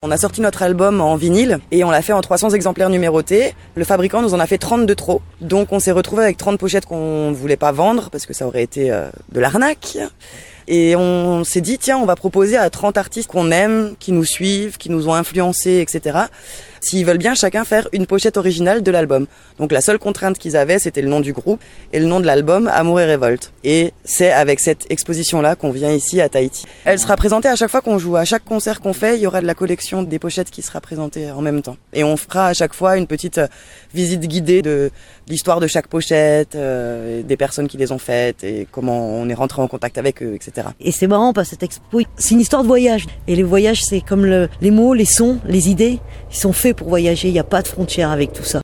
On a sorti notre album en vinyle et on l'a fait en 300 exemplaires numérotés. Le fabricant nous en a fait 30 de trop. Donc on s'est retrouvé avec 30 pochettes qu'on ne voulait pas vendre parce que ça aurait été de l'arnaque. Et on s'est dit, tiens, on va proposer à 30 artistes qu'on aime, qui nous suivent, qui nous ont influencés, etc. S'ils veulent bien chacun faire une pochette originale de l'album. Donc la seule contrainte qu'ils avaient, c'était le nom du groupe et le nom de l'album, Amour et Révolte. Et c'est avec cette exposition-là qu'on vient ici à Tahiti. Elle sera présentée à chaque fois qu'on joue. À chaque concert qu'on fait, il y aura de la collection des pochettes qui sera présentée en même temps. Et on fera à chaque fois une petite visite guidée de l'histoire de chaque pochette, des personnes qui les ont faites et comment on est rentré en contact avec eux, etc. Et c'est marrant parce que cette expo, c'est une histoire de voyage. Et les voyages, c'est comme les mots, les sons, les idées, ils sont faits pour voyager. Il n'y a pas de frontières avec tout ça.